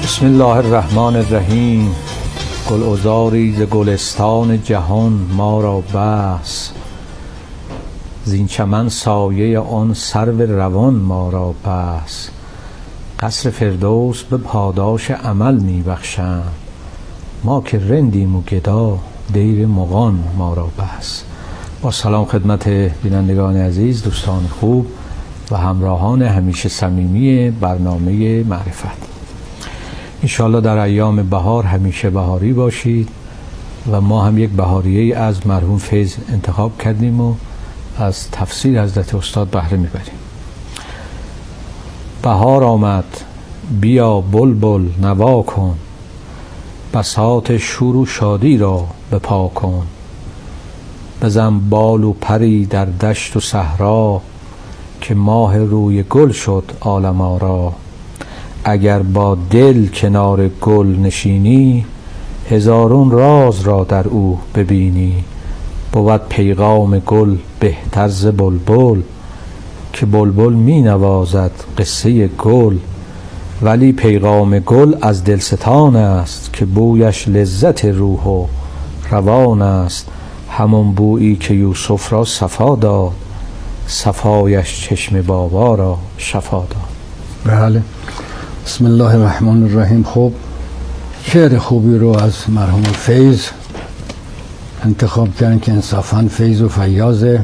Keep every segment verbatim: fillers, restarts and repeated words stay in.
بسم الله الرحمن الرحیم. گلعذاری ز گلستان جهان ما را بس، زین چمن سایه آن سرو روان ما را بس. قصر فردوس به پاداش عمل می بخشند، ما که رندیم و گدا دیر مغان ما را بس. با سلام خدمت بینندگان عزیز، دوستان خوب و همراهان همیشه صمیمی برنامه معرفت. انشاءالله در ایام بهار همیشه بهاری باشید و ما هم یک بهاریه از مرحوم فیض انتخاب کردیم و از تفسیر حضرت استاد بهره میبریم. بهار آمد بیا بلبل نوا کن، بساط شور و شادی را به پا کن. بزن بال و پری در دشت و صحرا، که ماه روی گل شد عالم آرا. اگر با دل کنار گل نشینی، هزارون راز را در او ببینی. بود پیغام گل بهتر ز بلبل، که بلبل می نوازد قصه گل. ولی پیغام گل از دلستان است، که بویش لذت روح و روان است. همون بویی که یوسف را صفا داد، صفایش چشم بابا را شفا داد. بله، بسم الله الرحمن الرحیم. خب شعر خوبی رو از مرحوم فیض انتخاب کردن که انصافاً فیض و فیاضه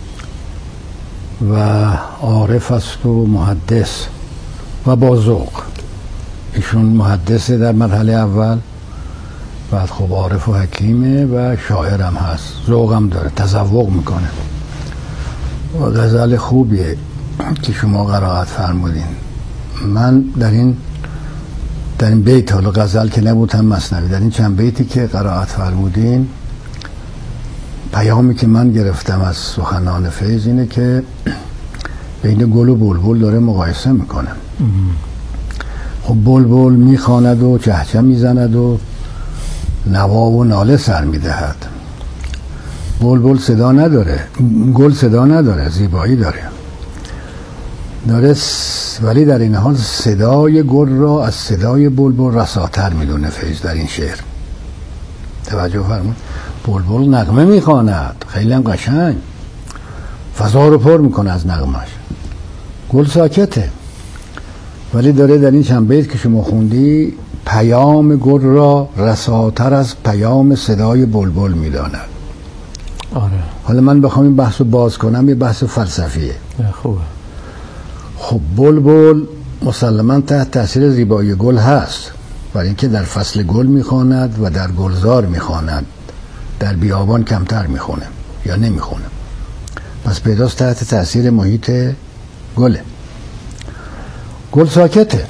و عارف است و محدث و با ذوق. ایشون محدثه در مرحله اول، بعد خب عارف و حکیمه و شاعرم هست، ذوقم داره، تذوق میکنه و غزل خوبیه که شما قرائت فرمودین. من در این در این بیت، حالا غزل که نبود هم مثنوی، در این چند بیتی که قرائت فرمودین، پیامی که من گرفتم از سخنان فیض اینه که بین گل و بلبل داره مقایسه میکنه. خب بلبل میخواند و چهچه میزند و نوا و ناله سر میدهد. بلبل صدا نداره، گل صدا نداره، زیبایی داره داره ولی در این حال صدای گل را از صدای بلبل رساتر میدونه فیض در این شعر. توجه فرمود، بلبل نغمه میخواند خیلی هم قشنگ، فضا رو پر میکنه از نغمش. گل ساکته، ولی داره در این چند بیت که شما خوندی پیام گل را رساتر از پیام صدای بلبل میداند. آره. حالا من بخوام این بحث رو باز کنم، یه بحث فلسفیه. خوبه. خب بلبل مسلماً تحت تاثیر زیبایی گل هست، برای اینکه در فصل گل میخواند و در گلزار میخواند، در بیابان کمتر میخونه یا نمیخونه، پس پیداست تحت تاثیر محیط گله. گل ساکته،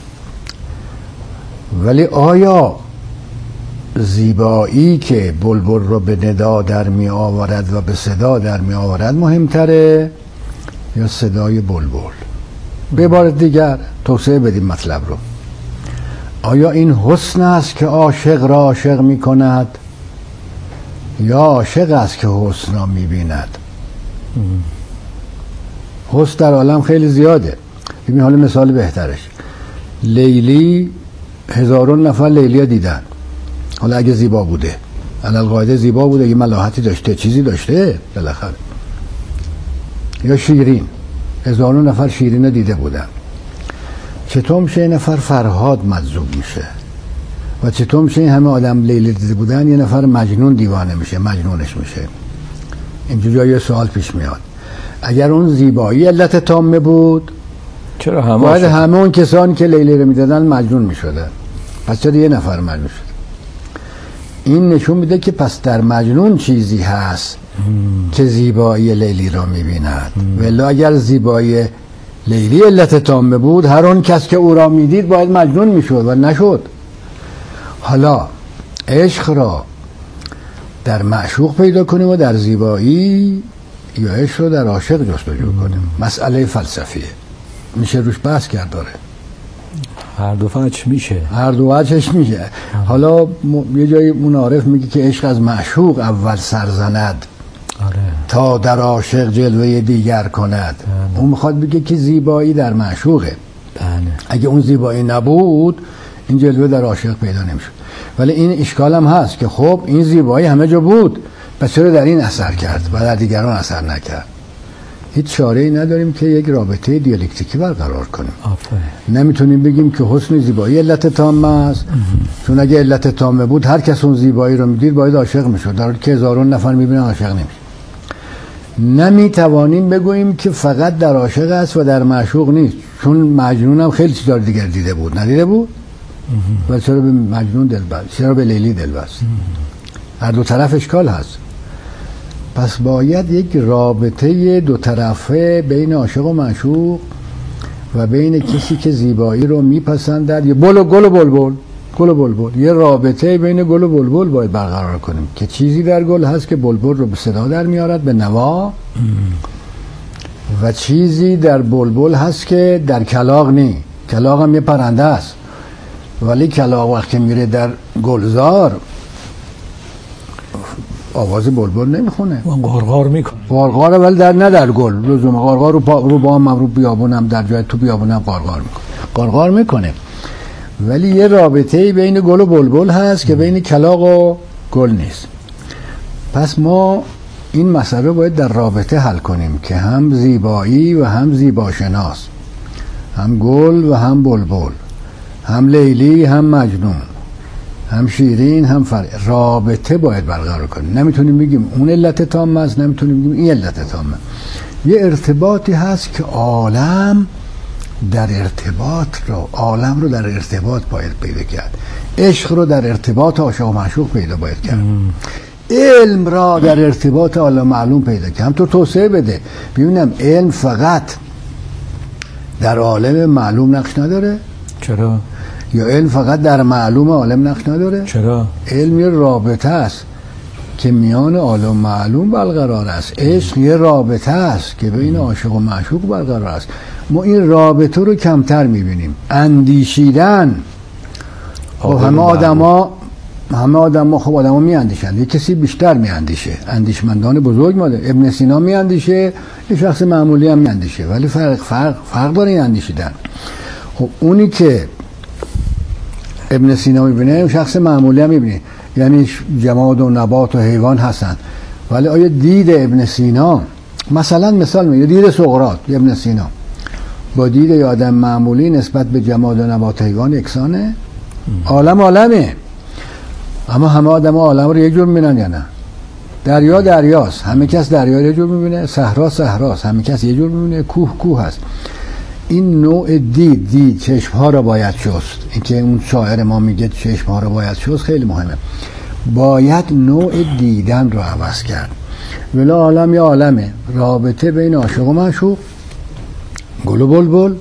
ولی آیا زیبایی که بلبل رو به ندا در می آورد و به صدا در می آورد مهمتره یا صدای بلبل؟ به عبارت دیگر توسعه بدیم مطلب رو. آیا این حسن است که عاشق را عاشق می کند یا عاشق است که حسن را می بیند؟ حسن در عالم خیلی زیاده. ببین حالا مثال بهترش، لیلی هزارون نفر لیلی دیدن، حالا اگه زیبا بوده، علالقاعده زیبا بوده، یه ملاحتی داشته، چیزی داشته بالاخره. یا شیرین، هزارون نفر شیرین دیده بودن. چطور میشه یه نفر فرهاد مجذوب میشه و چطور میشه این همه آدم لیلی دیده بودن یه نفر مجنون دیوانه میشه، مجنونش میشه؟ اینجوری یه سوال پیش میاد. اگر اون زیبایی علت تامه بود، چرا همه باید همه اون کسانی که لیلی رو میدادن مجنون میشدن؟ پس چرا یه نفر مجنون شد؟ این نشون میده که پس در مجنون چیزی هست مم. که زیبایی لیلی را میبیند. ولی اگر زیبایی لیلی علت تامه بود، هر اون کس که او را میدید باید مجنون میشد و نشد. حالا عشق را در معشوق پیدا کنیم و در زیبایی، یا عشق رو در عاشق جستجو کنیم؟ مسئله فلسفیه، میشه روش بحث کرد. داره هر دو وجه میشه، هر دو وجهش میشه. حالا م... یه جایی منعرف میگه که عشق از معشوق اول سرزند، آره. تا در عاشق جلوه دیگر کند. بله. اون میخواد بگه که زیبایی در معشوقه. بله. اگه اون زیبایی نبود این جلوه در عاشق پیدا نمیشد. ولی این اشکال هم هست که خب این زیبایی همه جا بود، پس چرا در این اثر کرد و در دیگران اثر نکرد؟ هیچ چاره‌ای نداریم که یک رابطه دیالکتیکی برقرار کنیم. آفرین. نمیتونیم بگیم که حسن زیبایی علت تامه است، چون اگه علت تامه بود هر کس اون زیبایی رو میدید باید عاشق میشد، در حالی که هزاران نفر میبینن عاشق نمیشه. نمیتوانیم بگوییم که فقط در عاشق است و در معشوق نیست، چون مجنون هم خیلی چیزا دیگر دیده بود، ندیده بود؟ و چرا به مجنون دل بست؟ چرا به لیلی دل بست؟ هر دو طرف اشکال هست. پس باید یک رابطه دو طرفه بین عاشق و معشوق و بین کسی که زیبایی رو میپسندد، یه بل و گل و بلبل، گل و بلبل، یه رابطه بین گل و بلبل باید برقرار کنیم که چیزی در گل هست که بلبل رو به صدا در میارد، به نوا، و چیزی در بلبل هست که در کلاغ نی. کلاغ هم یه پرنده است، ولی کلاغ وقتی میره در گلزار آواز بلبل نمیخونه، غرغر میکنه. غرغره ولی در نه در گل، لزوم غرغر رو پا رو بام رو بیابونم در جای تو بیابونم غرغر میکنه. غرغر میکنه. ولی یه رابطه‌ای بین گل و بلبل هست که بین کلاغ و گل نیست. پس ما این مسئله باید در رابطه حل کنیم که هم زیبایی و هم زیباشناس، هم گل و هم بلبل، هم لیلی هم مجنون، هم شیرین هم فر... رابطه باید برقرار کنیم. نمیتونیم بگیم اون علت تامه است، نمیتونیم بگیم این علت تامه. یه ارتباطی هست که عالم در ارتباط رو عالم رو در ارتباط باید پیدا کرد. عشق رو در ارتباط عاشق و معشوق پیدا باید کرد. ام. علم را در ارتباط عالم معلوم پیدا کرد. هم تو توسعه بده ببینم علم فقط در عالم معلوم نقش نداره؟ چرا؟ یا علم فقط در معلوم عالم نقش نداره؟ چرا؟ علم یه رابطه است که میان عالم معلوم برقرار است. عشق یه رابطه است که بین عاشق و معشوق برقرار است. ما این رابطه رو کمتر میبینیم. اندیشیدن، خب همه آدما همه آدما خب آدما میاندیشن، یه کسی بیشتر میاندیشه، اندیشمندان بزرگ ماده. ابن سینا میاندیشه، یه شخص معمولی هم میاندیشه، ولی فرق فرق فرق داره این اندیشیدن. خب اونی که ابن سینا میبینه شخص معمولی هم میبینه، یعنی جماد و نبات و حیوان هستن، ولی آیا دید ابن سینا، مثلا مثال میگه دید سقراط ابن سینا با دید یه آدم معمولی نسبت به جماد و نبات و حیوان یکسانه؟ عالم عالمه، اما همه آدم ها عالم رو یک جور میبینن یا نه؟ دریا دریاست، همه کس دریا رو یک جور میبینه، صحرا صحراست، همه کس یک جور میبینه، کوه کوه هست. این نوع دید دید چشم ها رو باید شست. اینکه اون شاعر ما میگه چشم ها رو باید شست خیلی مهمه. باید نوع دیدن رو عوض کرد. ولی عالم یا عالمه، رابطه بین عاشق و معشوق، گل و بلبل،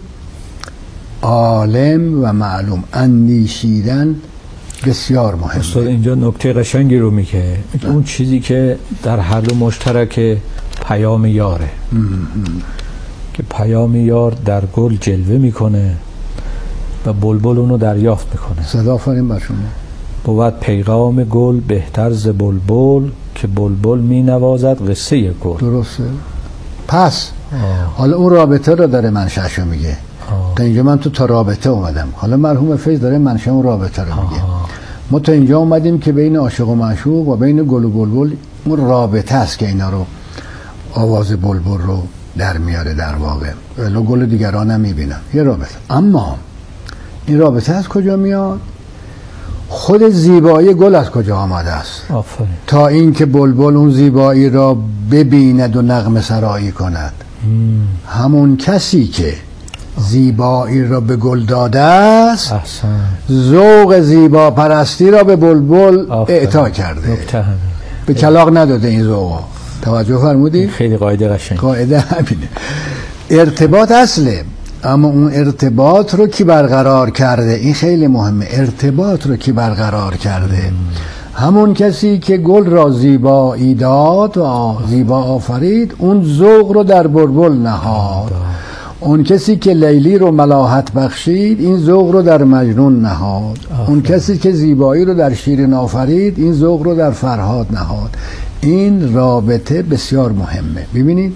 عالم و معلوم، اندیشیدن بسیار مهمه. استاد اینجا نکته قشنگی رو میگه، اون چیزی که در هر دو مشترک پیام یاره ام ام. که پیام یار در گل جلوه میکنه و بلبل اونو دریافت میکنه. صدا آفرین بر شما. بود پیغام گل بهتر ز بلبل، که بلبل می نوازد قصه گل. درسته. پس آه. حالا اون رابطه رو داره منشأشو میگه. آه. تا اینجا من تو تا رابطه اومدم، حالا مرحوم فیض داره منشأ اون رابطه رو میگه. آه. ما تا اینجا اومدیم که بین عاشق و معشوق و بین گل و بلبل اون رابطه است که اینا رو آواز بلبل رو در میاره در واقع، ولی گل دیگران هم میبینم یه رابطه. اما این رابطه از کجا میاد؟ خود زیبایی گل از کجا آمده است؟ آفرین. تا اینکه بلبل اون زیبایی را ببیند و نغمه سرایی کند. مم. همون کسی که زیبایی را به گل داده است احسن. ذوق زیبا پرستی را به بلبل اعطا کرده. نکته به کلاغ نداده این ذوق. توجه فرمودی؟ خیلی قاعده قشنگ. قاعده همینه. ارتباط اصله، اما اون ارتباط رو کی برقرار کرده؟ این خیلی مهمه. ارتباط رو کی برقرار کرده؟ ام. همون کسی که گل را زیبایی داد و زیبا آفرید، اون ذوق رو در بلبل نهاد. اون کسی که لیلی رو ملاحت بخشید، این ذوق رو در مجنون نهاد. آفرین. اون کسی که زیبایی رو در شیرین آفرید، این ذوق رو در فرهاد نهاد. این رابطه بسیار مهمه. ببینید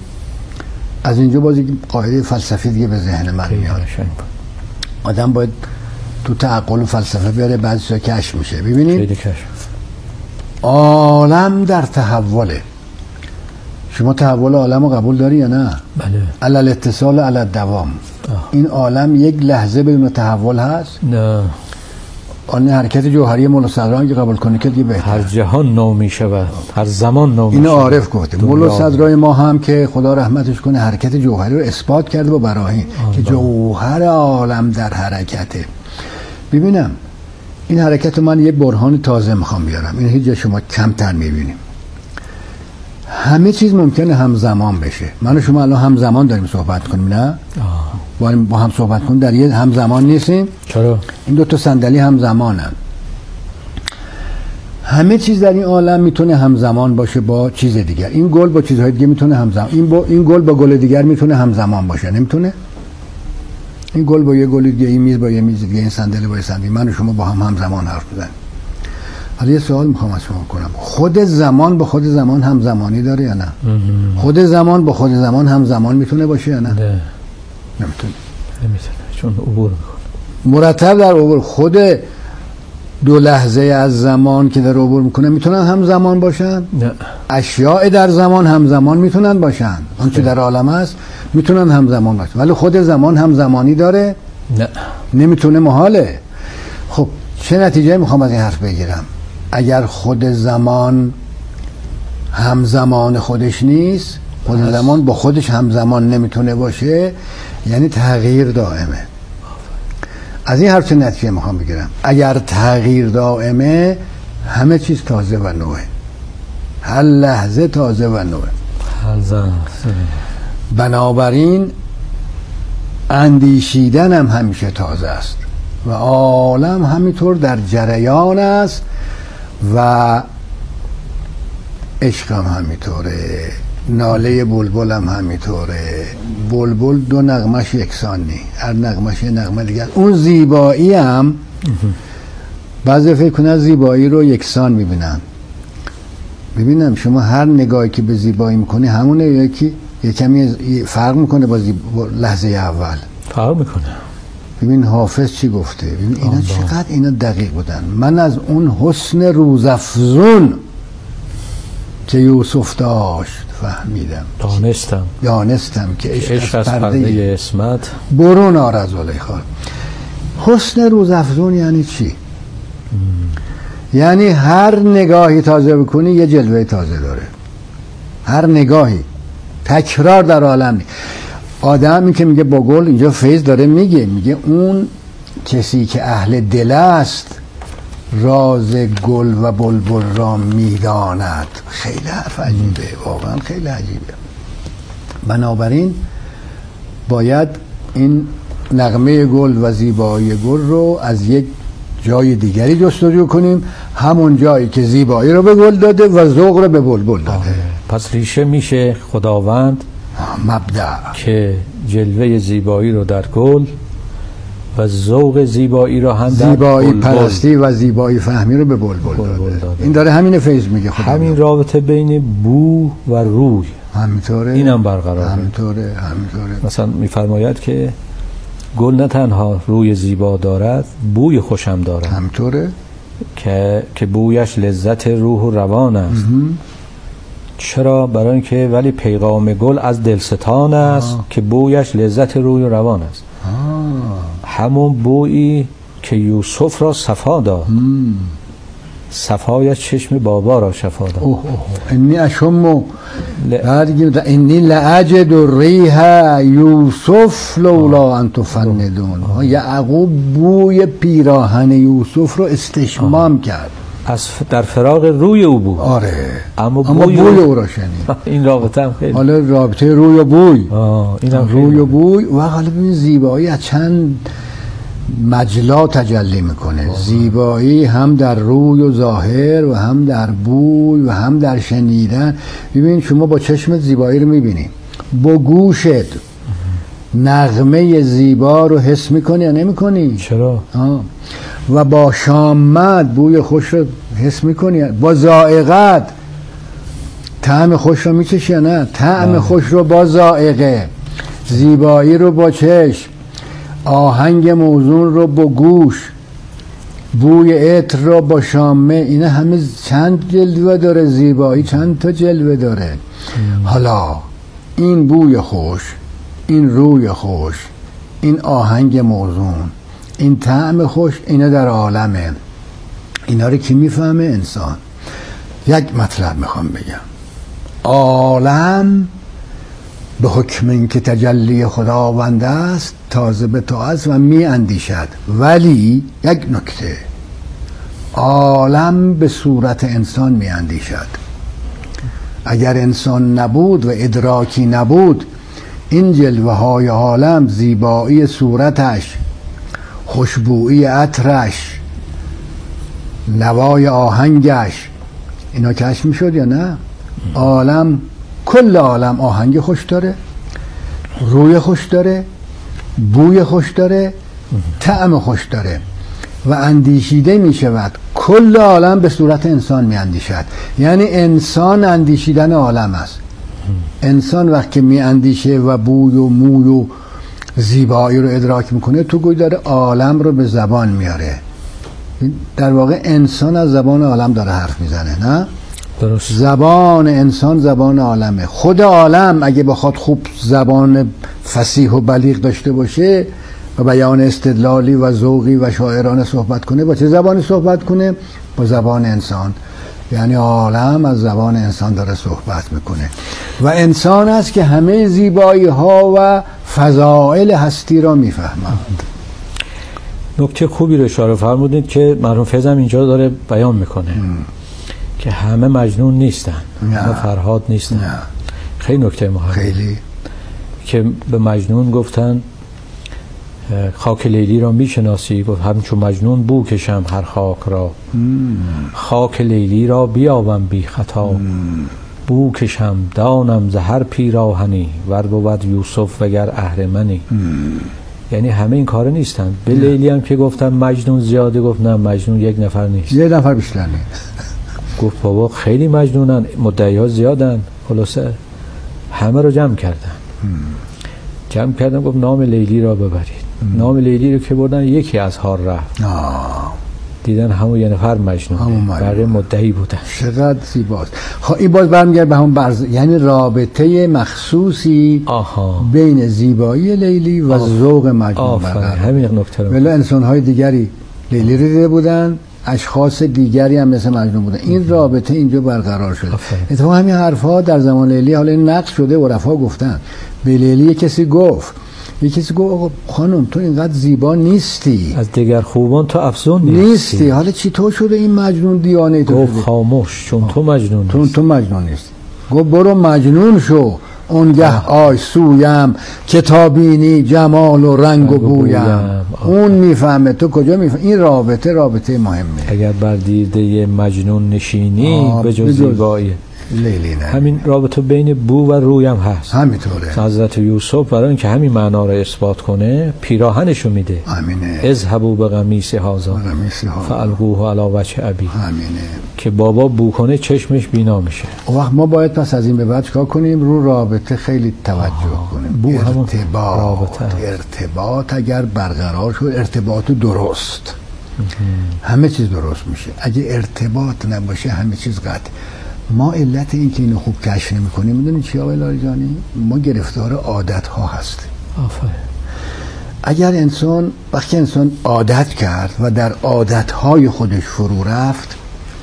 از اینجا باز یک قاعده فلسفی دیگه به ذهن من میاد. آدم باید تو تعقل و فلسفه بیاره بعضی چیزا کشف میشه. ببینید خیلی کشف. عالم در تحوله. شما تحول عالم رو قبول داری یا نه؟ بله. علل اتصال و علل دوام. این عالم یک لحظه بدون تحول هست؟ نه. آن حرکت جوهری مولا صدرا که قبول کنی که دیگه بهتر. هر جهان نو می شود، هر زمان نو می این شود. عارف گفته. مولا صدرای ما هم که خدا رحمتش کنه حرکت جوهری رو اثبات کرده با براهین که جوهر عالم در حرکته. ببینم این حرکت من یه برهان تازه میخوام بیارم. این هیچ جا شما کمتر میبینیم. همه چیز ممکنه همزمان بشه. من و شما الان همزمان داریم صحبت کنیم، نه؟ با با هم صحبت کنیم در یه همزمان نیستیم. چرا؟ این دو تا صندلی همزمانن. همه چیز در این عالم میتونه همزمان باشه با چیز دیگر. این گل با چیزهای دیگه میتونه همزمان، این با این گل با گل دیگر میتونه همزمان باشه، نمیتونه؟ این گل با یه گل دیگه، این میز با یه میز دیگه، این صندلی با یه صندلی، من و شما با هم همزمان حرف بزنیم. حالا یه سوال میخوام از شما کنم، خود زمان با خود زمان همزمانی داره یا نه؟ خود زمان با خود زمان همزمان میتونه باشه یا نه؟ نه. نمیتونه. نمیتونه چون عبور میکنه. مرتب در عبور. خود دو لحظه از زمان که در عبور میکنه میتونن همزمان باشن؟ نه. اشیاء در زمان همزمان میتونن باشن. آنچه در عالم هست میتونن همزمان باشن. ولی خود زمان همزمانی داره؟ نه. نمیتونه، محاله. خب چه نتیجه میخوام از این حرف بگیرم؟ اگر خود زمان همزمان خودش نیست، خود زمان با خودش همزمان نمیتونه باشه، یعنی تغییر دائمه. از این حرف چه نتیجه میخوام بگیرم؟ اگر تغییر دائمه همه چیز تازه و نوه، هر لحظه تازه و نوه. بنابراین اندیشیدن هم همیشه تازه است و عالم همینطور در جریان است و عشق هم همینطوره، ناله بلبل هم همینطوره. بلبل دو نغمش یکسان نی، هر نغمش نغمه دیگه. اون زیبایی هم بعضی فکر کنن زیبایی رو یکسان میبینن. ببینم شما هر نگاهی که به زیبایی میکنی همونه یکی یه کمی فرق میکنه با, با لحظه اول فرق میکنه. ببین حافظ چی گفته، ببین اینا چقدر اینا دقیق بودن. من از اون حسن روزافزون که یوسف داشت فهمیدم، دانستم دانستم که عشق از پرده اسمت برون آرد زلیخا. حسن روزافزون یعنی چی؟ ام. یعنی هر نگاهی تازه بکنی یه جلوه تازه داره، هر نگاهی. تکرار در عالم نیست. آدمی که میگه با گل، اینجا فیض داره میگه میگه اون کسی که اهل دل است راز گل و بلبل را میداند. خیلی حرف عجیبه، واقعا خیلی عجیبه. بنابراین باید این نغمه گل و زیبایی گل رو از یک جای دیگری جستجو کنیم، همون جایی که زیبایی رو به گل داده و ذوق رو به بلبل داده. آه. پس ریشه میشه خداوند مبدأ که جلوه زیبایی رو در گل و ذوق زیبایی رو هم در زیبایی پرستی و زیبایی فهمی رو به بلبل داده. داده. این داره همین فیض میگه خدا. همین رابطه بین بو و روی همینطوره، اینم برقراره. همینطوره همینطوره. مثلا میفرماید که گل نه تنها روی زیبا دارد، بوی خوشم دارد. همینطوره که که بویش لذت روح و روان است. امه. چرا؟ برای اینکه ولی پیغام گل از دلستان است. آه. که بویش لذت روح و روان است. آه. همون بویی که یوسف را صفا داد، صفایش چشم بابا را شفا داد. اوه اوه انی اشم ل... انی لاجد ریح یوسف لولا ان تفندون. یعقوب بوی پیراهن یوسف رو استشمام کرد، از در فراق روی او بود. آره اما, اما بوی, بوی او را شنید. این رابطه هم خیلی، حالا رابطه روی و بوی، اینم روی و بوی. و حالا ببین زیبایی از چند مجلا تجلی میکنه. آه. زیبایی هم در روی و ظاهر و هم در بوی و هم در شنیدن. ببین شما با چشمت زیبایی رو میبینی، با گوشت نغمه زیبا رو حس میکنی یا نمیکنی؟ چرا؟ آه. و با شامت بوی خوش رو حس میکنی، با ذائقت طعم خوش رو میچشی یا نه؟ طعم خوش رو با ذائقه، زیبایی رو با چشم. آهنگ موزون رو با گوش، بوی عطر رو با شامه. اینا همه چند جلوه داره زیبایی، چند تا جلوه داره. ام. حالا این بوی خوش، این روی خوش، این آهنگ موزون، این طعم خوش، اینا در عالمه. اینا رو کی میفهمه؟ انسان. یک مطلب میخوام بگم، عالم به حکم این که تجلی خداوند است تازه به تو است و می اندیشد. ولی یک نکته، عالم به صورت انسان می اندیشد. اگر انسان نبود و ادراکی نبود، این جلوه های عالم، زیبایی صورتش، خوشبویی عطرش، نوای آهنگش، اینا کشف می شد یا نه؟ عالم، کل عالم آهنگ خوش داره، روی خوش داره، بوی خوش داره، طعم خوش داره و اندیشیده می شود. کل عالم به صورت انسان می اندیشد. یعنی انسان اندیشیدن عالم است. انسان وقتی می اندیشه و بوی و موی و زیبایی رو ادراک میکنه، تو گوی داره عالم رو به زبان میاره. در واقع انسان از زبان عالم داره حرف میزنه، نه؟ درست. زبان انسان زبان عالمه. خود عالم اگه بخواد خوب زبان فصیح و بلیغ داشته باشه و بیان استدلالی و ذوقی و شاعرانه صحبت کنه، با چه زبانی صحبت کنه؟ با زبان انسان. یعنی عالم از زبان انسان داره صحبت میکنه و انسان است که همه زیبایی ها و فضائل هستی را میفهمند. نکته خوبی رو اشاره فرمودید که مرحوم فیض هم اینجا داره بیان میکنه ام. که همه مجنون نیستن، همه فرهاد نیستن. نه. خیلی نکته مهمه. خیلی که به مجنون گفتن خاک لیلی را میشناسی؟ گفت همچون مجنون بو کشم هر خاک را. مم. خاک لیلی را بیابم بی خطا. مم. بو کشم دانم زهر پیراهنی ور بود یوسف وگر اهرمنی. یعنی همه این کار نیستن. به لیلی هم که گفتن مجنون زیاده، گفت نه، مجنون یک نفر نیست، یک نفر بیشتر نیست. گفت بابا خیلی مجنونن، مدعی ها زیادن. خلاصه همه رو جمع کردن. مم. جمع کردن، گفت نام لیلی را ببرید. ام. نام لیلی رو که بردن، یکی از هار رفت. آه. دیدن همون یه نفر مجنون، بقیه مدعی بودن. چقدر زیباست. خب این باز برمیگرد به همون برز، یعنی رابطه مخصوصی آها. بین زیبایی لیلی و آه. ذوق مجنون. همین نکته رو ولی انسان‌های دیگری لیلی رو دیده بودن، اشخاص دیگری هم مثل مجنون بودن. این رابطه اینجا برقرار شده. اتفاقا همین حرفا در زمان لیلی حالا این نقش شده و رفا گفتن. به لیلی کسی گفت، یکی کسی گفت خانم تو اینقدر زیبا نیستی، از دیگر خوبان تو افزون نیستی, نیستی. حالا چی تو شده این مجنون دیانه تو؟ گفت خاموش چون تو مجنون تو تو مجنون نیستی. گفت برو مجنون شو، اونگه آی سویم کتابینی جمال و رنگ و بویم. اون میفهمه، تو کجا میفهمی؟ این رابطه رابطه مهمه. اگر بر دیده مجنون نشینی به جز زیبایی لیلی نه. همین رابطه بین بو و روی هم هست. همینطوره. حضرت یوسف برای اینکه همین معنا رو اثبات کنه پیراهنشو میده. امینه. اذهبوا بقمیص هذا فالقوه علی وجه ابی. امینه. که بابا بو کنه چشمش بینا میشه. اون وقت ما باید پس از این به بعد چیکار کنیم؟ رو رابطه خیلی توجه کنیم. بو ارتباط رابطه. ارتباط اگر برقرار شد، ارتباط درست، همه چیز درست میشه. اگه ارتباط نباشه همه چیز قطع. ما علت این که اینو خوب کشف نمی‌کنیم میدونید چی آقای لاریجانی؟ ما گرفتار عادت ها هستیم. آفرین. اگر انسان وقتی انسان عادت کرد و در عادت های خودش فرو رفت،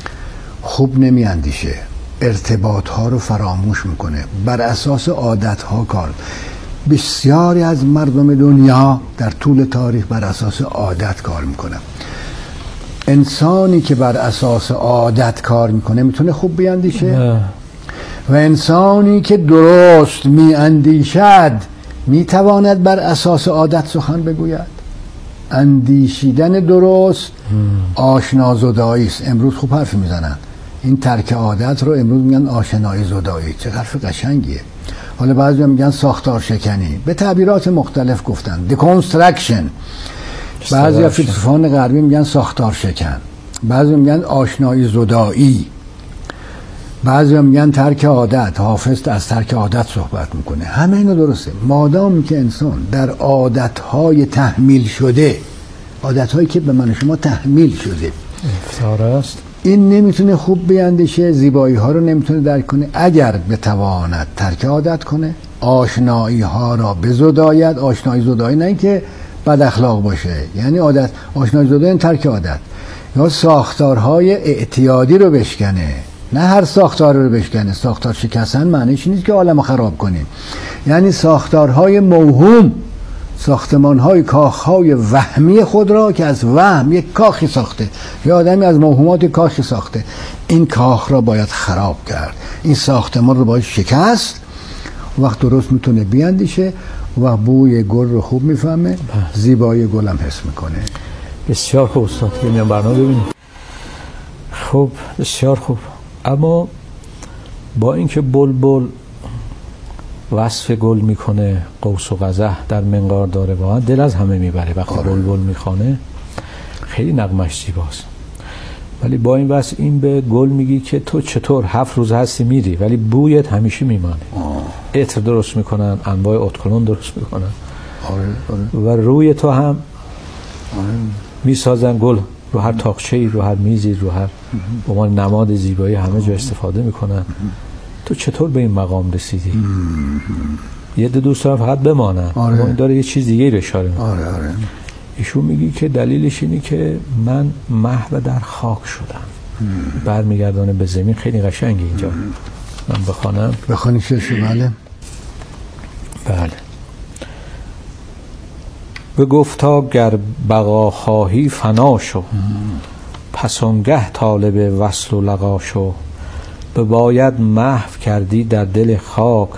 خوب نمی اندیشه، ارتباط ها رو فراموش میکنه، بر اساس عادت ها کار. بسیاری از مردم دنیا در طول تاریخ بر اساس عادت کار میکنن. انسانی که بر اساس عادت کار میکنه میتونه خوب بیاندیشه و انسانی که درست میاندیشد میتواند بر اساس عادت سخن بگوید. اندیشیدن درست آشنا زدایی است. امروز خوب حرف میزنن، این ترک عادت رو امروز میگن آشنایی زدایی. چه حرف قشنگیه. حالا بعضی میگن ساختار شکنی، به تعبیرات مختلف گفتن. deconstruction. بعضی از فیلسوفان غربی میگن ساختار شکن، بعضی میگن آشنایی زدایی. بعضی هم میگن ترک عادت. حافظ از ترک عادت صحبت میکنه. همه اینو درسته. مادام که انسان در عادتهای تحمیل شده، عادتهایی که به من شما تحمیل شده افتار است، این نمیتونه خوب بیندیشه، زیبایی ها رو نمیتونه درک کنه. اگر بتواند ترک عادت کنه، آشنایی ها را بزداید. آشنایی زدایی نه اینکه بد اخلاق باشه، یعنی عادت. آشنایی زدایی یعنی ترک عادت. یا ساختارهای اعتیادی رو بشکنه، نه هر ساختار رو بشکنه. ساختار شکستن معنیش نیست که عالمو خراب کنیم، یعنی ساختارهای موهوم، ساختمانهای کاخهای وهمی خود را که از وهم یک کاخی ساخته، یا آدمی از موهومات کاخی ساخته، این کاخ را باید خراب کرد، این ساختمان رو باید شکست. وقت درست میتونه بیاندیشه و بوی گل رو خوب میفهمه، زیبایی گل هم حس میکنه. بسیار خوب استاد، میام برنامه ببینیم. خوب، بسیار خوب. اما با اینکه بلبل وصف گل میکنه، قوس و قزح در منقار داره، واقعا دل از همه میبره وقتی بلبل میخوانه، خیلی نغمش زیباست. ولی با این وصف این به گل میگی که تو چطور هفت روز هستی میری ولی بویت همیشه میمانه. عطر درست میکنن، انواع اتکلون درست میکنن. آره، آره. و روی تو هم آره. میسازن گل، رو هر تاقچه‌ای، رو هر میزی، رو هر به عنوان نماد زیبایی همه جا استفاده میکنن. تو چطور به این مقام رسیدی؟ یه دو دوست دارم فقط بمانن. آره. این داره یه چیز دیگه رو اشاره میکنه. آره آره. ایشون میگی که دلیلش اینه که من محو در خاک شدم، برمیگردانه به زمین. خیلی قشنگه اینجا. من بخوانم. بخوانی شش. بله بله. به گفتا گر بقا خواهی فنا شو، پس آنگه طالب وصل و لقا شو. به باید محو کردی در دل خاک،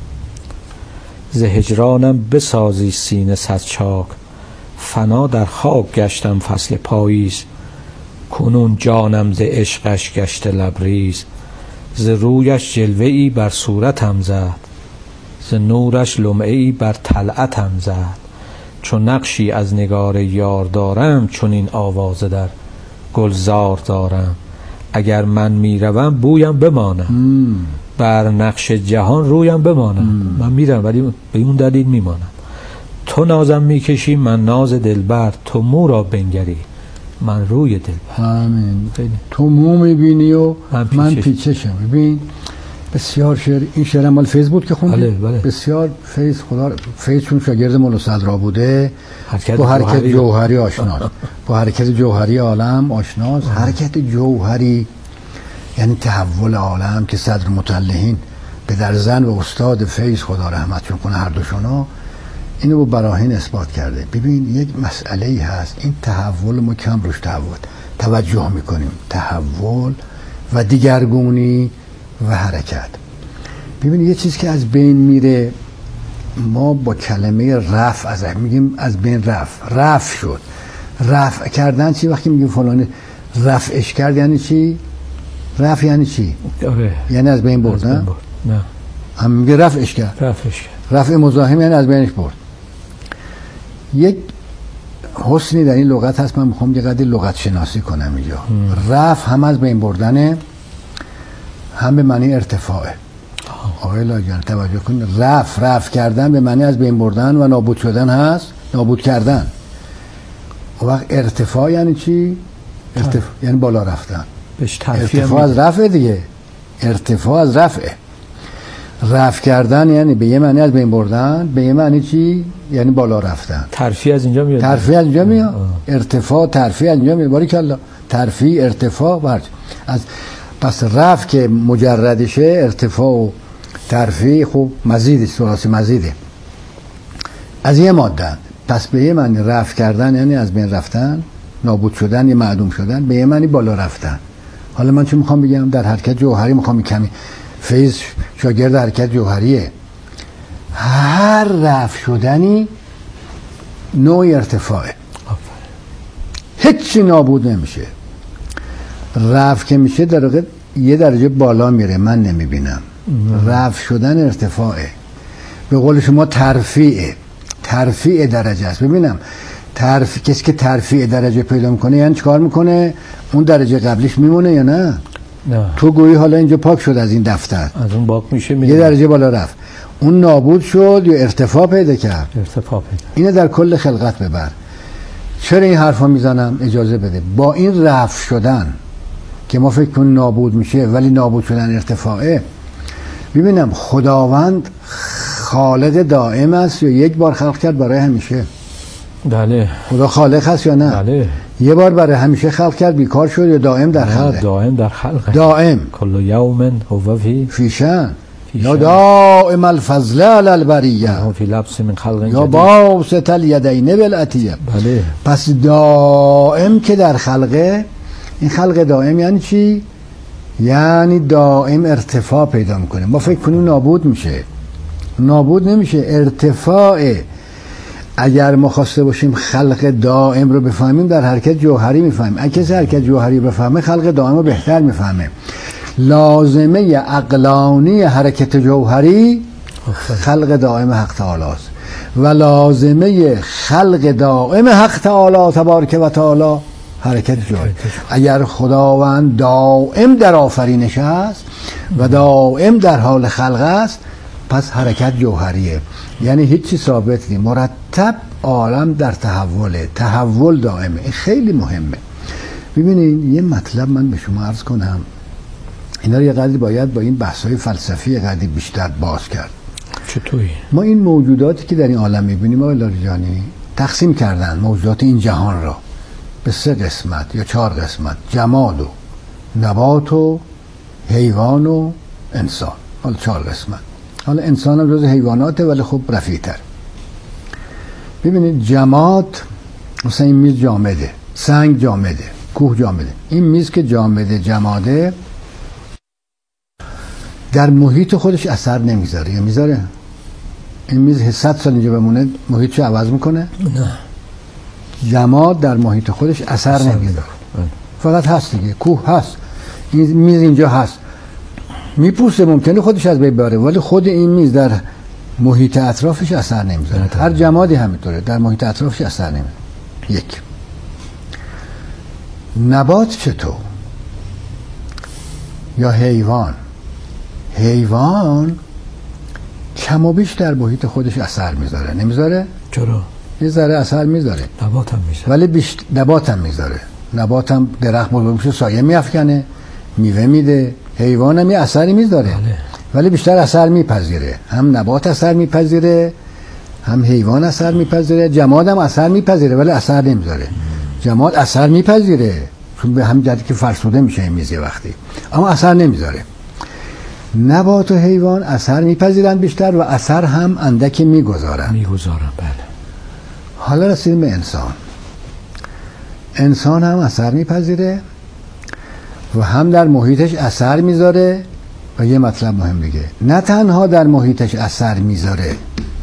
ز هجرانم بسازی سینه صد چاک. فنا در خاک گشتم فصل پاییز، کنون جانم ز عشقش گشت لبریز. ز رویش جلوه ای بر صورتم زد، ز نورش لمعه ای بر طلعتم زد. چون نقشی از نگار یار دارم، چون این آوازه در گلزار دارم. اگر من میروم بویم بمانم، مم. بر نقش جهان رویم بمانم. مم. من میرم ولی به اون دلیل میمانم. تو نازم میکشی من ناز دلبر، تو مو را بنگری من روی دلبر. آمین. تو مو میبینی و من, پیچش. من پیچشم. ببین بسیار شعر، این شعر مال فیض بود که خوندی. بله بله. بسیار فیض، خدا فیض چون شاگرد مولا صدرا بوده، با حرکت جوهری آشناست. با حرکت جوهری عالم آشناست. حرکت جوهری یعنی تحول عالم که صدر مطلعین به در زن و استاد فیض خدا رحمتشون کنه هر دوشونا اینو با براهین اثبات کرده. ببین یک مسئله ای هست، این تحول ما کم روش تحول توجه میکنیم، تحول و دیگرگونی و حرکت. ببین یه چیز که از بین میره، ما با کلمه رفع از میگیم از بین رفع، رفع شد. رفع کردن چی؟ وقتی میگیم فلان رفعش کرد یعنی چی؟ رفع یعنی چی؟ آره. یعنی از بین برد. نه نه هم میگه رفعش کرد. رفعش کرد. رفع مزاحم یعنی از بینش برد. یک حسنی در این لغت هست، من میخوام یه قدری لغت شناسی کنم اینجا. رفع هم از بین بردنه، هم به معنی ارتفاعه. آقای لاجان توجه کنید، رفع رفع کردن به معنی از بین بردن و نابود شدن هست، نابود کردن. و وقت ارتفاع یعنی چی؟ ارتفاع یعنی بالا رفتن. ارتفاع از رفع دیگه، ارتفاع از رفعه. رفع کردن یعنی به یه معنی از بین بردن، به یه معنی چی؟ یعنی بالا رفتن. ترفیع از اینجا میاد. ترفیع از اینجا میاد. ارتفاع ترفیع از اینجا میاد. باریکلا. ترفیع ارتفاع برج. از پس رفع که مجردشه، ارتفاع و ترفیع خوب مزید ثلاثی مزیده. از یه ماده. پس به یه معنی رفع کردن یعنی از بین رفتن، نابود شدن یا معدوم شدن، به یه معنی بالا رفتن. حالا من چی میخوام بگم؟ در حرکت جوهری میخوام کمی فیض شاگرد حرکت جوهریه. هر رفع شدنی نوع ارتفاعه، هیچی نابود نمیشه. رفع که میشه در واقع یه درجه بالا میره، من نمیبینم. رفع شدن ارتفاعه. به قول شما ترفیعه، ترفیع درجه است. ببینم ترفیع، کسی که ترفیع درجه پیدا میکنه یعنی چیکار میکنه؟ اون درجه قبلیش میمونه یا نه؟ نه. تو گویی حالا اینجا پاک شد از این دفتر، از اون باک میشه یه درجه بالا رفت، اون نابود شد یا ارتفاع پیدا کرد؟ ارتفاع پیدا. اینه در کل خلقت ببر. چرا این حرفا میزنم؟ اجازه بده. با این رفع شدن که ما فکر کنیم نابود میشه ولی نابود شدن ارتفاعه، ببینم خداوند خالق دائم است یا یک بار خلق کرد برای همیشه؟ بله. خدا خالق هست یا نه؟ بله. یه بار برای همیشه خلق کرد بیکار شد یا دائم در خلقه؟ دائم در خلقه. دائم. کل یوم هو فی فی شأن یا دائم الفضل علی البریه هو فی لبس من خلق یا جدید. باسط الیدین بالعطیه. بله. پس دائم که در خلقه، این خلق دائم یعنی چی؟ یعنی دائم ارتفاع پیدا میکنه. ما فکر کنیم نابود میشه، نابود نمیشه، ارتفاع. اگر ما خواسته باشیم خلق دائم رو بفهمیم در حرکت جوهری میفهمیم. اگه کسی حرکت جوهری بفهمه خلق دائم رو بهتر میفهمه. لازمه عقلانی حرکت جوهری خلق دائم حق تعالی است و لازمه خلق دائم حق تعالی تبارک و تعالی حرکت جوهری. اگر خداوند دائم در آفرینش است و دائم در حال خلق است، پس حرکت جوهریه، یعنی هیچی ثابت نیست، مرتب عالم در تحوله، تحول دائمه. این خیلی مهمه. ببینید یه مطلب من به شما عرض کنم، اینا رو یه قدری باید با این بحث‌های فلسفی قدری بیشتر باز کرد. چطوری؟ ما این موجوداتی که در این عالم می‌بینیم آقای لاریجانی تقسیم کردن موجودات این جهان را به سه قسمت یا چهار قسمت: جماد و نبات و حیوان و انسان. حالا چهار قسمت. حالا انسان هم جز حیواناته ولی خب رفیع‌تر. ببینید جماد، مثلا این میز جامده، سنگ جامده، کوه جامده. این میز که جامده جماده در محیط خودش اثر نمیذاره یا میذاره؟ این میز صد سال اینجا بمونه محیطش عوض میکنه؟ نه. جماد در محیط خودش اثر, اثر نمیذاره، فقط هست دیگه. کوه هست، این میز اینجا هست، میپوسه، ممکنه خودش از بین بره ولی خود این میز در محیط اطرافش اثر نمیذاره. هر جمادی همینطوره، در محیط اطرافش اثر نمیذاره. یک. نبات چطور؟ یا حیوان؟ حیوان کم و بیش در محیط خودش اثر میذاره، نمیذاره؟ چرا؟ میذاره، اثر میذاره. نبات هم میذاره ولی بیشت... نبات هم میذاره. نبات هم درخت بزرگ میشه سایه میافکنه، میوه میده. حیوان هم یه اثری میذاره. بله. ولی بیشتر اثر میپذیره. هم نبات اثر میپذیره، هم حیوان اثر میپذیره. جماد هم اثر میپذیره ولی اثر نمیذاره. جماد اثر میپذیره چون به هم جدی که فرسوده میشه این میز وقتی، اما اثر نمیذاره. نبات و حیوان اثر میپذیرن بیشتر و اثر هم اندکی میگذارن. میگذارن بله. حالا رسیدیم به انسان. انسان هم اثر میپذیره و هم در محیطش اثر میذاره و یه مطلب مهم دیگه، نه تنها در محیطش اثر میذاره،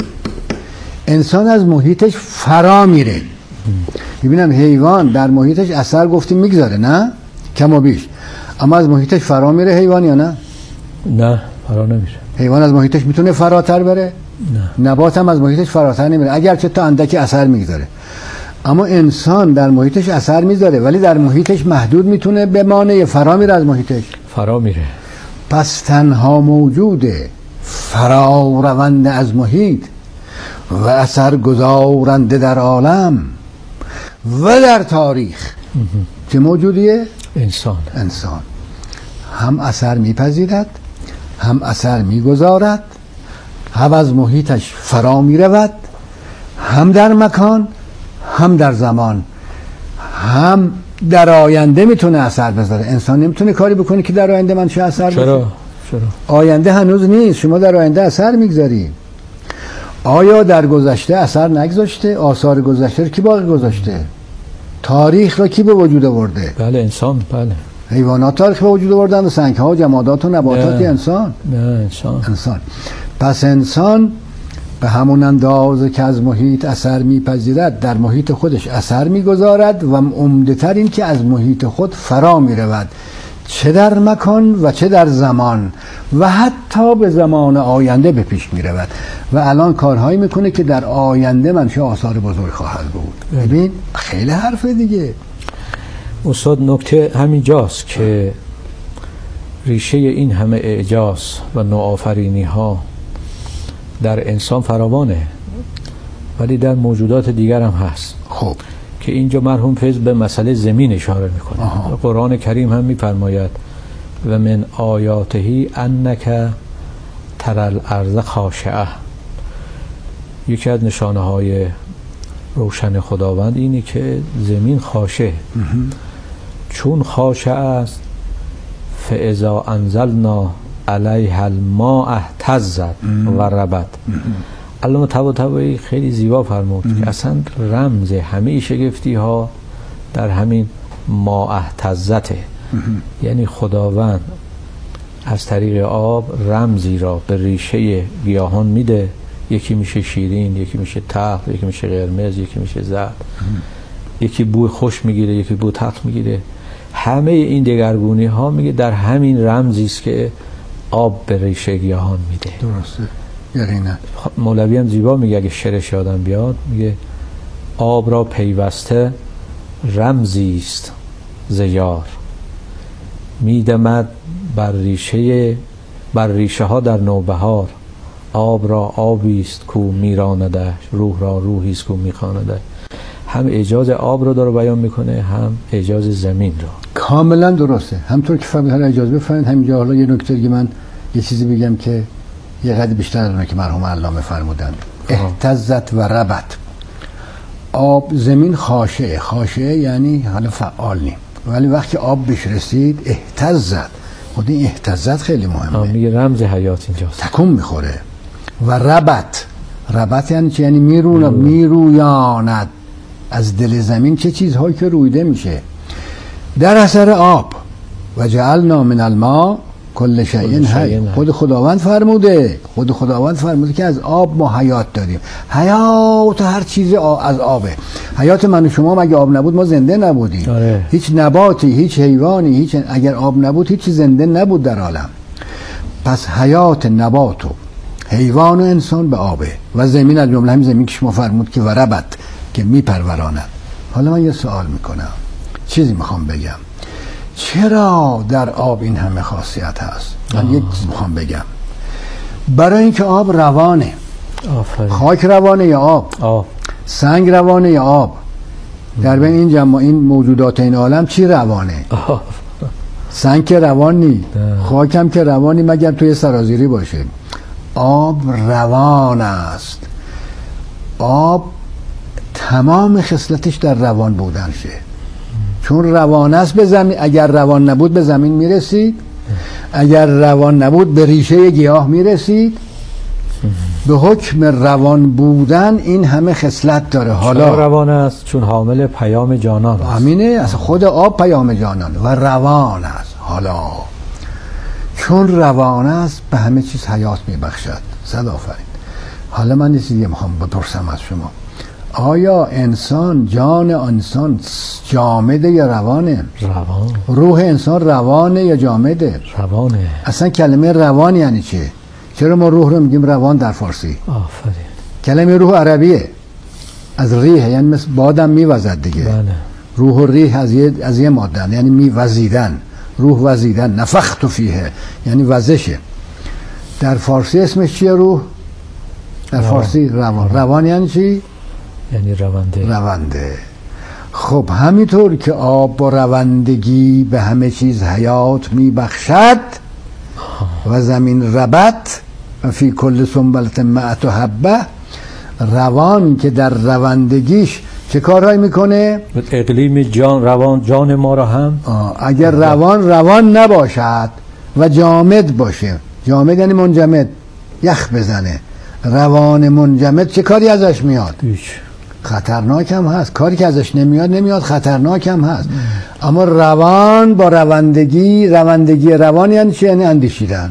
انسان از محیطش فرا میره. ببینم حیوان در محیطش اثر گفتیم میگذاره، نه کم و بیش، اما از محیطش فرا میره حیوان یا نه؟ نه فرا نمیره. حیوان از محیطش میتونه فراتر بره؟ نه. نبات هم از محیطش فراتر نمیره اگرچه تا اندکی اثر میگذاره. اما انسان در محیطش اثر میذاره ولی در محیطش محدود میتونه بمانه، فرا میره از محیطش؟ فرا میره. پس تنها موجود فرا رونده از محیط و اثر گذارنده در عالم و در تاریخ چه موجودیه؟ انسان. انسان هم اثر میپذیرد، هم اثر میگذارد، هم از محیطش فرا میرود، هم در مکان هم در زمان، هم در آینده میتونه اثر بذاره. انسان نمیتونه کاری بکنه که در آینده من چه اثر بذاره. چرا؟ چرا؟ آینده هنوز نیست، شما در آینده اثر میگذاری. آیا در گذشته اثر نگذاشته؟ آثار گذشته رو کی باقی گذاشته؟ تاریخ رو کی به وجود آورده؟ بله انسان. بله. حیوانات تاریخ به وجود آوردن و سنگ ها و جمادات و نباتات. انسان نه انسان. انسان پس انسان به همون اندازه که از محیط اثر میپذیرد در محیط خودش اثر میگذارد و عمده تر این که از محیط خود فرا میرود، چه در مکان و چه در زمان و حتی به زمان آینده به پیش میرود و الان کارهایی میکنه که در آینده منشأ آثار بزرگ خواهد بود. ببین خیلی حرفه دیگه. استاد نکته همین جاست که ریشه این همه اعجاز و نوآفرینی ها در انسان فراوانه، ولی در موجودات دیگر هم هست. خب که اینجا مرحوم فیض به مسئله زمین اشاره میکنه. قرآن کریم هم میفرماید و من آیاته انک تری الارض خاشعه. یکی از نشانه های روشن خداوند اینه که زمین خاشع، چون خاشع است فاذا انزلنا علیها الماء اهتزت و ربت. علامه طباطبایی خیلی زیبا فرمود که اصلا رمز همه شگفتی ها در همین ما اهتزته، یعنی خداوند از طریق آب رمزی را به ریشه گیاهان میده، یکی میشه شیرین، یکی میشه تلخ، یکی میشه قرمز، یکی میشه زرد، یکی بوی خوش میگیره، یکی بوی تلخ میگیره. همه این دگرگونی ها میگه در همین رمزی است که آب به ریشه گیاهان میده. درسته، یقینا. مولوی هم زیبا میگه، اگه شعرش یادم بیاد، میگه آب را پیوسته رمزی است ز یار، میدمد بر ریشه بر ریشه ها در نوبهار. آب را آبی است کو میراندش، روح را روحی است کو میخواندش. هم اعجاز آب رو داره بیان میکنه، هم اعجاز زمین رو. کاملا درسته. همطور که فهمید، حالا اجازه بفرمایید همینجا حالا یه نکته که من یه چیزی بگم که یه قدر بیشتر از اون که مرحوم علامه فرمودن. اهتزت و ربت. آب، زمین خاشعه. خاشعه یعنی حالا فعال نیم، ولی وقتی آب بهش رسید اهتزت. خود این اهتزت خیلی مهمه، میگه رمز حیات اینجاست، تکون میخوره. و ربت، ربت یعنی چی؟ یعنی میرونه، میرویاند از دل زمین چه چیزهایی که رویده میشه در اثر آب. و جعلنا من الماء کل شیء حی. خود خداوند فرموده، خود خداوند فرموده که از آب ما حیات داریم. حیات هر چیزی از آبه. حیات من و شما مگه آب نبود ما زنده نبودیم. آره. هیچ نباتی، هیچ حیوانی، هیچ اگر آب نبود هیچ زنده نبود در عالم. پس حیات نبات و حیوان و انسان به آبه و زمین از جمله همین زمین که شما فرمود که وربت که میپروراند. حالا من یه سوال میکنم، چیزی میخوام بگم. چرا در آب این همه خاصیت هست؟ من یک چیز میخوام بگم. برای اینکه آب روانه. آفرین. خاک روانه یا آب؟ آب. سنگ روانه یا آب؟ در بین این جمع این موجودات این عالم چی روانه؟ آب. سنگ که روان نی، خاک هم که روانی مگر توی سرازیری باشه. آب روان است. آب تمام خصلتش در روان بودن شه، چون روان است به زمین. اگر روان نبود به زمین میرسید، اگر روان نبود به ریشه گیاه میرسید. به حکم روان بودن این همه خصلت داره. حالا روان است چون حامل پیام جانان است. امینه، اصلا خود آب پیام جانان و روان است. حالا چون روان است به همه چیز حیات میبخشد. صد آفرین. حالا من یه چیزی میخوام بپرسم از شما. آیا انسان، جان انسان جامده یا روانه؟ روان. روح انسان روانه یا جامده؟ روانه. اصلا کلمه روان یعنی چه؟ چرا ما روح رو میگیم روان در فارسی؟ آفرین. کلمه روح عربیه، از ریح، یعنی مثل بادم میوزد دیگه. بله. روح و ریح از یه از یه ماده، یعنی میوزیدن. روح وزیدن، نفخت فیه یعنی وزشه. در فارسی اسمش چیه روح؟ در روان. فارسی روان. روان یعنی چی؟ یعنی رونده. رونده. خب همینطور که آب با روندگی به همه چیز حیات میبخشد و زمین ربت و فی کل سنبلت مئت حبه، روان که در روندگیش چه کارهایی میکنه؟ اقلیم جان روان جان ما را هم اگر روان روان نباشد و جامد باشه، جامد یعنی منجمد، یخ بزنه، روان منجمد چه کاری ازش میاد؟ بیش. خطرناک هم هست. کاری که ازش نمیاد نمیاد، خطرناک هم هست. ام. اما روان با روندگی، روندگی روان یعنی چه؟ یعنی اندیشیدن.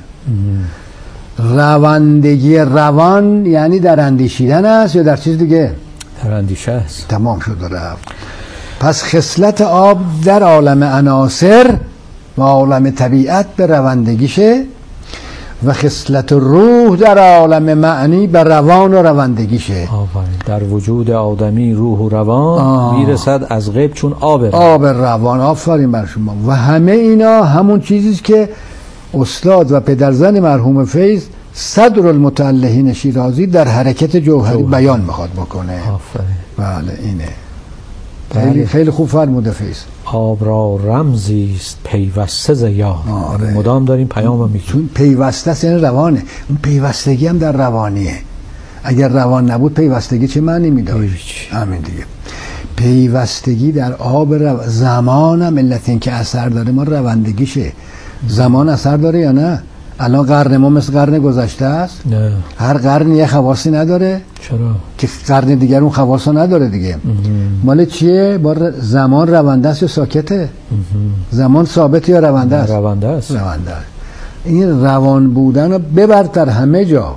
روندگی روان یعنی در اندیشیدن است یا در چیز دیگه؟ در اندیشه است. تمام شد رفت. پس خصلت آب در عالم عناصر و عالم طبیعت به روندگیشه و خصلت روح در عالم معنی به روان و روندگیشه. در وجود آدمی روح و روان آه. میرسد از غیب چون آب روان. آب روان. آفرین بر شما. و همه اینا همون چیزیست که استاد و پدرزن مرحوم فیض صدر المتعلهین شیرازی در حرکت جوهری جوهر. بیان میخواد بکنه. آفرین. بله اینه. خیلی خیلی خوب فرموده فیض. آب را رمزی است پیوسته ز یار. آره. مدام داریم پیامو میگیم. چون پیوسته است یعنی روانه. اون پیوستگی هم در روانیه. اگر روان نبود پیوستگی چه معنی میداشت؟ همین دیگه. پیوستگی در آب رو... زمان هم علت این که اثر داره ما روندگیشه. زمان اثر داره یا نه؟ الان قرن ما مثل قرن گذشته است؟ نه. هر قرن یه خواصی نداره؟ چرا؟ که قرن دیگر اون خواصو نداره دیگه. امه. مال چیه؟ با زمان رونده است یا ساکته؟ امه. زمان ثابت یا رونده است؟ رونده است. رونده است. این روان بودن رو ببر در همه جا.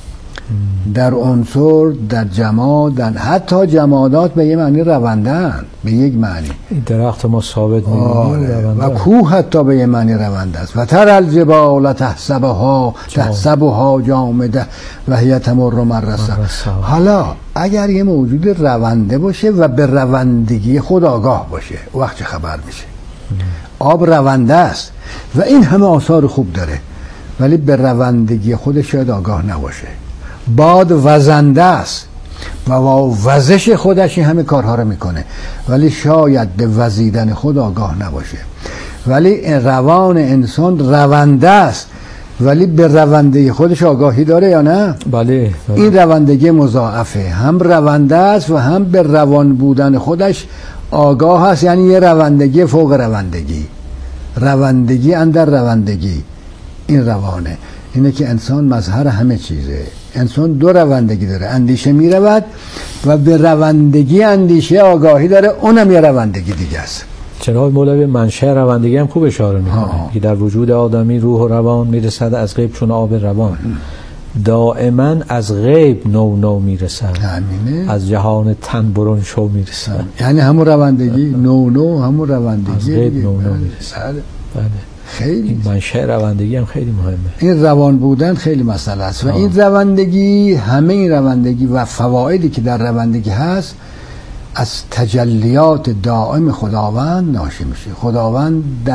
در عنصر، در جماد، در حتی جمادات به یه معنی روندن، به یک معنی. این درخت ما ثابت می‌بینیم و کوه حتی به یه معنی رونده است. و تر الجبال تحسبها تحسبها جامده و هی تمر مرسا. حالا اگر یه موجود رونده باشه و به روندگی خود آگاه باشه وقت چه خبر میشه؟ آب رونده است و این همه آثار خوب داره ولی به روندگی خودش شاید آگاه نباشه. باد وزنده است و با وزش خودش این همه کارها رو میکنه ولی شاید به وزیدن خود آگاه نباشه. ولی روان انسان رونده است ولی به رونده خودش آگاهی داره یا نه؟ بله, بله. این روندگی مضاعفه، هم رونده است و هم به روان بودن خودش آگاه است. یعنی یه روندگی فوق روندگی، روندگی اندر روندگی. این روانه. اینه که انسان مظهر همه چیزه. انسان دو روندگی داره، اندیشه می رود و به روندگی اندیشه آگاهی داره، اونم یه روندگی دیگه است. جناب مولوی منشأ روندگی هم خوب اشاره میکنه که در وجود آدمی روح و روان میرسد از غیب چون آب روان. دائما از غیب نو نو میرسد، همینه. از جهان تن برون شو میرسد. یعنی همون روندگی نو نو، همون روندگی از غیب نو نو میرسد. بله. خیلی این منشأ روندگی هم خیلی مهمه. این روان بودن خیلی مسئله است و آه. این روندگی، همه این روندگی و فوایدی که در روندگی هست از تجلیات دائم خداوند ناشی میشه. خداوند در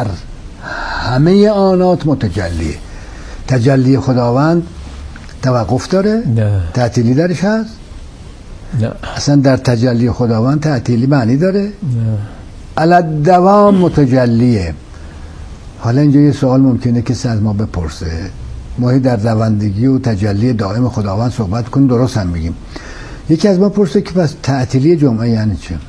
همه آنات متجلیه. تجلی خداوند توقف داره؟ نه. تعطیلی درش هست؟ نه. اصلا در تجلی خداوند تعطیلی معنی داره؟ نه. علی دوام متجلیه. حالا اینجا یه سوال ممکنه کسی از ما بپرسه، ما در روندگی و تجلی دائم خداوند صحبت کنیم، درست هم میگیم. یکی از ما پرسه که پس تعطیلی جمعه یعنی چه؟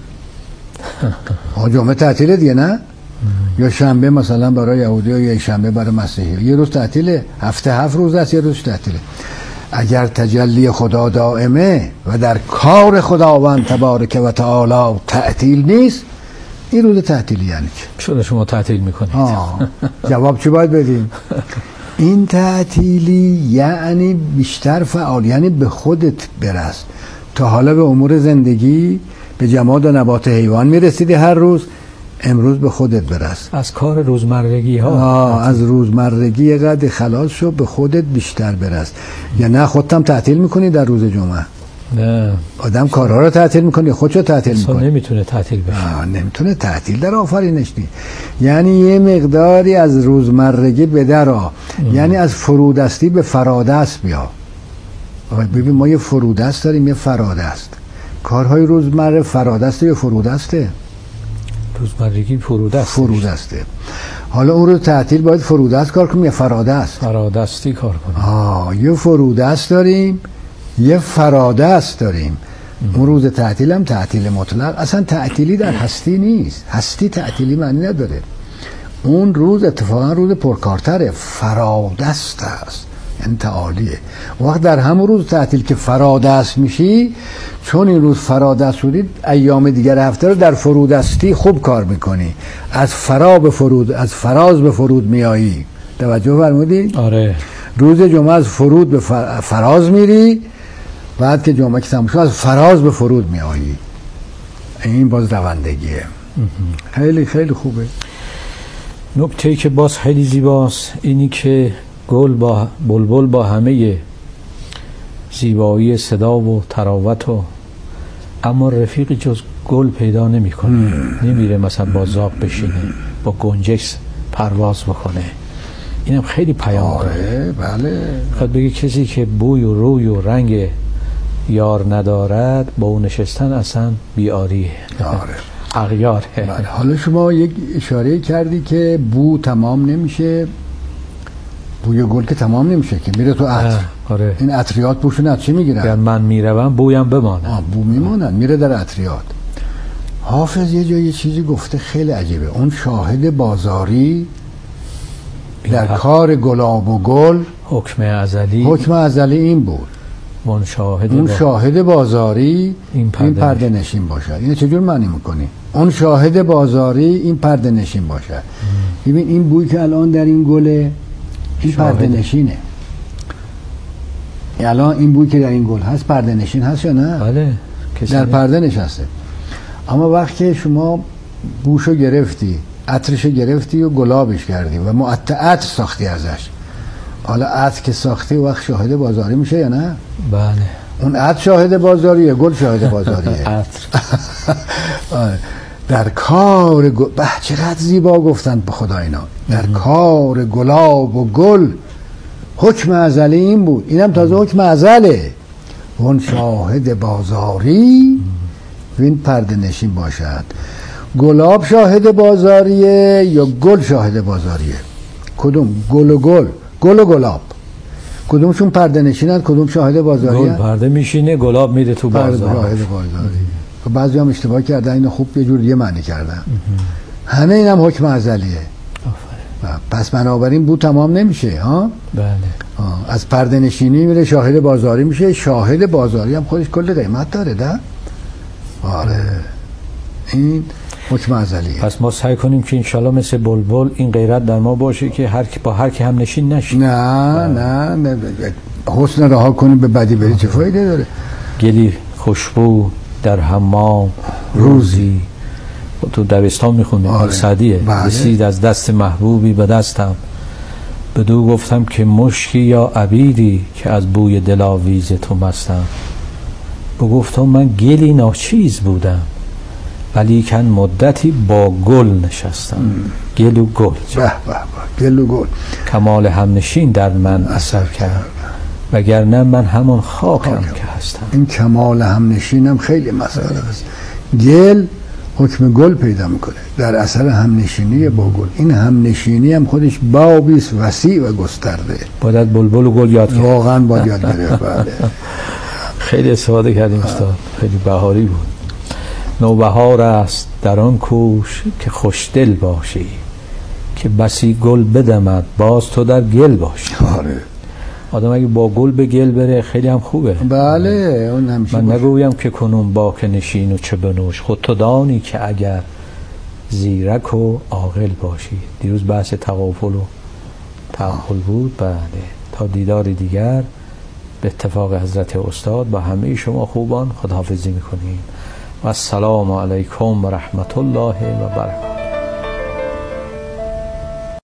آه جمعه تعطیله دیگه نه؟ یا شنبه مثلا برای یهودی یا یک شنبه برای مسیحی یه روز تعطیله، هفته هفت روز است یه روز تعطیله. اگر تجلی خدا دائمه و در کار خداوند تبارک و تعالی تعطیل نیست، این روز تعطیلی یعنی چه؟ چرا شما تعطیل میکنید؟ جواب چی باید بدیم؟ این تعطیلی یعنی بیشتر فعال، یعنی به خودت برس. تا حالا به امور زندگی به جماد و نبات حیوان میرسیدی هر روز، امروز به خودت برس. از کار روزمرگی ها آه از روزمرگی یه قدر خلاص شو، به خودت بیشتر برس. یا نه خودت هم تعطیل میکنی در روز جمعه؟ نه. آدم کارها رو تعطیل میکنه، خودشو تعطیل میکنه. نمیتونه تعطیل بشه. نمیتونه تعطیل در آفرینش دی. یعنی یه مقداری از روزمرگی به درا، یعنی از فرودستی به فرادست بیا. ببین ما یه فرودست داریم، یه فرادست. کارهای روزمره فرادسته یا فرودسته؟ روزمرگی فرودست. فرودسته. حالا اون رو تعطیل باید فرودست کار کنیم یا فرادست؟ فرادستی کار کنیم. آه یه فرودست داریم، یه فرادست داریم. اون روز تعطیل هم تعطیل مطلق. اصلا تعطیلی در هستی نیست. هستی تعطیلی معنی نداره. اون روز اتفاقا روز پرکارتره، فرادست است، یعنی تعالیه. وقت در همون روز تعطیل که فرادست میشی، چون این روز فرادست بودید، ایام دیگر هفته رو در فرودستی خوب کار میکنی، از فرا به فرود، از فراز به فرود میایی. توجه فرمودی؟ آره. روز جمعه از فرود به فراز میری، بعد که جمعه که تموم شد از فراز به فرود می آیی. این باز روندگیه. خیلی خیلی خوبه. نکته‌ای که باز خیلی زیباست اینی که گل با بلبل با همه زیبایی صدا و تراوت و اما رفیقی جز گل پیدا نمی‌کنه. نمیره مثلا با زاغ بشینه، با گنجش پرواز بکنه. اینم خیلی پیام داره. آره بله. خود بگی کسی که بوی و روی و رنگ یار ندارد با اون نشستن اصلا بیاریه. آره اغیاره. بله. حالا شما یک اشاره کردی که بو تمام نمیشه، بوی گل که تمام نمیشه که میره تو عطر. آره. این عطریات بوشون از چی میگیرن؟ اگر من میروم بویم بمانم. بو میمونن، میره در عطریات. حافظ یه جایی چیزی گفته خیلی عجیبه، اون شاهد بازاری در کار گلاب و گل حکم ازلی، حکم ازلی این بود اون شاهد اون با... شاهد بازاری این پرده, این پرده نشین باشد. اینو چجور معنی میکنی؟ اون شاهد بازاری این پرده نشین باشد. ببین این بوی که الان در این گله این پرده نشینه. الان این بوی که در این گل هست پرده نشین هست یا نه؟ بله. در پرده نشسته. اما وقتی شما بوشو گرفتی، عطرشو گرفتی و گلابش کردی و معطر عطر ساختی ازش، حالا عطر که ساختی وقت شاهد بازاری میشه یا نه؟ بله. اون عطر شاهد بازاریه، گل شاهد بازاریه. عطر در کار گل... به چقدر زیبا گفتن به خدا اینا. در کار گلاب و گل حکم ازلی این بود. اینم تازه حکم ازله. اون شاهد بازاری این پرده نشین باشد. گلاب شاهد بازاریه یا گل شاهد بازاریه؟ کدوم؟ گل و گل گل و گلاب کدومشون پرده نشینن، کدوم شاهد بازاریه؟ گل پرده میشینه، گلاب میره تو بازار. شاهد بازاری. بعضی هم اشتباه کردن اینو خوب یه جور دیگه معنی کردن. همه اینم حکم ازلیه. پس بنابراین بو تمام نمیشه ها؟ بله. آه. از پرده نشینی میره شاهد بازاری میشه. شاهد بازاری هم خودش کل قیمت داره ده. آره این حکم ازلیه. پس ما سعی کنیم که انشالله مثل بلبل این غیرت در ما باشه که هر کی با هر کی هم نشین نشین. نه نه, نه. حسن رها کنیم به بدی بری چه فایده داره؟ گلی خوشبو در حمام روزی تو دبستان میخونیم. آره. سعدیه. بله. رسید از دست محبوبی به دستم، بدو گفتم که مشکی یا عبیری که از بوی دلاویز تو مستم. بگفتم من گلی ناچیز بودم ولیکن مدتی با گل نشستم. ام. گل و گل به به به گل و گل کمال همنشین در من اثر کرد وگرنه من همون خاکم خاکم که هستم. این کمال همنشینم خیلی مسئله است. گل حکم گل پیدا میکنه در اثر همنشینی با گل. این همنشینی هم خودش بابیست وسیع و گسترده. باید بلبل و گل یاد گرفت. واقعا باید یاد گرفت. بله. خیلی استفاده کردیم استاد، خیلی بهاری بود. نوبهار است در آن کوش که خوشدل باشی، که بسی گل بدمد باز تو در گل باشی. آره. آدم اگه با گل به گل بره خیلی هم خوبه. بله اون همیشه. من باشه. نگویم که کنون با که نشین و چه بنوش، خود تو دانی که اگر زیرک و عاقل باشی. دیروز بحث تغافل و تعقل بود. بله. تا دیدار دیگر به اتفاق حضرت استاد با همه شما خوبان خداحافظی میکنیم و السلام علیکم و رحمت الله و برکاته.